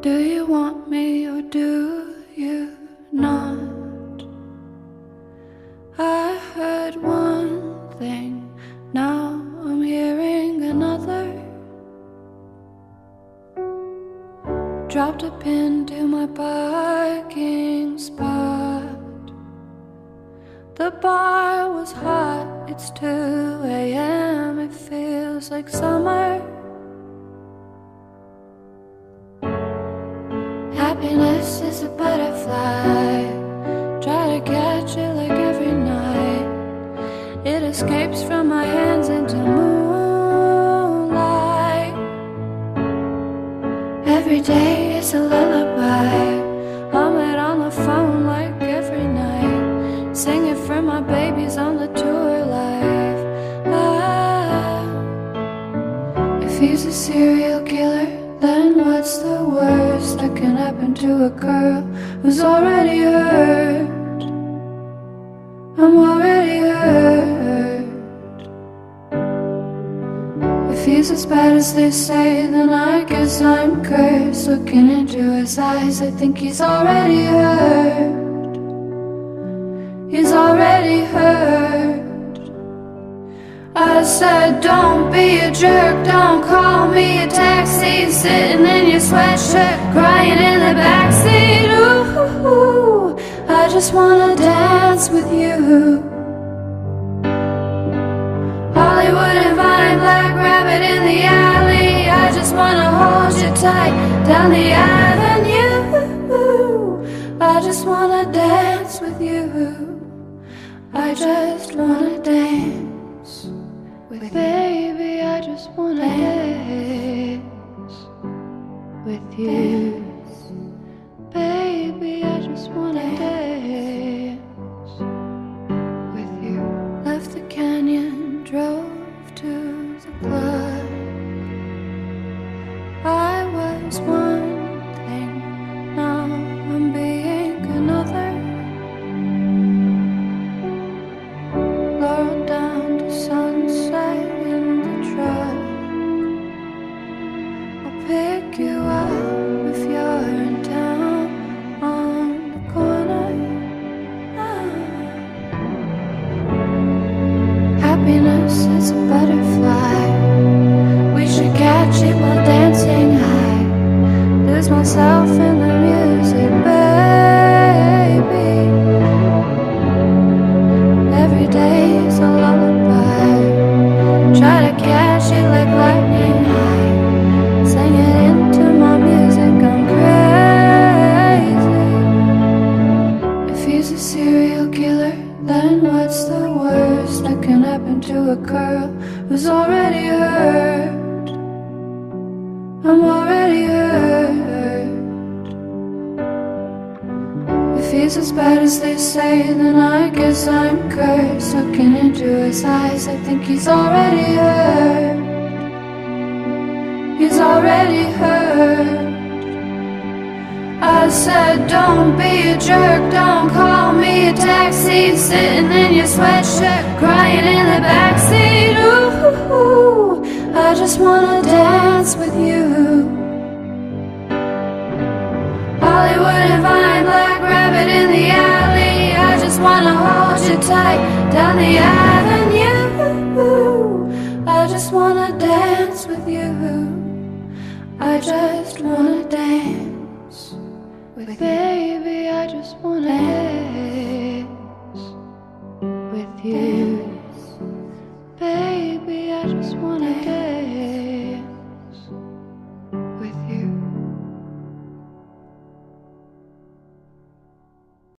Do you want me or do you not? I heard one thing, now I'm hearing another. Dropped a pin to my parking spot. The bar was hot, it's 2 a.m. It feels like summer. Happiness is a butterfly. Try to catch it like every night. It escapes from my hands into moonlight. Every day is a lullaby. Hum it on the phone like every night. Sing it for my babies on the tour life. If he's a serial killer, then what's the worst that can happen to a girl who's already hurt? I'm already hurt. If he's as bad as they say, then I guess I'm cursed. Looking into his eyes, I think he's already hurt. He's already hurt. I said, don't be a jerk, don't call me a taxi. Sitting in your sweatshirt, crying in the backseat. Ooh, I just wanna dance with you. Hollywood and Vine, Black Rabbit in the alley. I just wanna hold you tight down the avenue. I just wanna dance with you. I just wanna dance with baby, I just wanna dance with you. Baby, I just wanna dance with you. Left the canyon, drove to the club. I was one thing, now I'm being another. Laurel down to sunset in the truck. I'll pick you up if you're in town on the corner. Happiness is a butterfly. We should catch it while dancing high. Lose myself in the music, baby. Every day is a lullaby. Try to catch it like lightning high. Sing it into my music, I'm crazy. If he's a serial killer, then what's the worst that can happen to a girl who's already hurt? I'm already hurt. If he's as bad as they say, then I guess I'm cursed. Looking into his eyes, I think he's already hurt. He's already hurt. I said, don't be a jerk, don't call me a taxi. Sitting in your sweatshirt, crying in the backseat. Ooh, I just wanna dance with you. Hollywood and Vine, Black Rabbit in the alley. I just wanna hold you tight down the avenue. I just wanna dance with you. I just wanna dance with baby, I just wanna dance.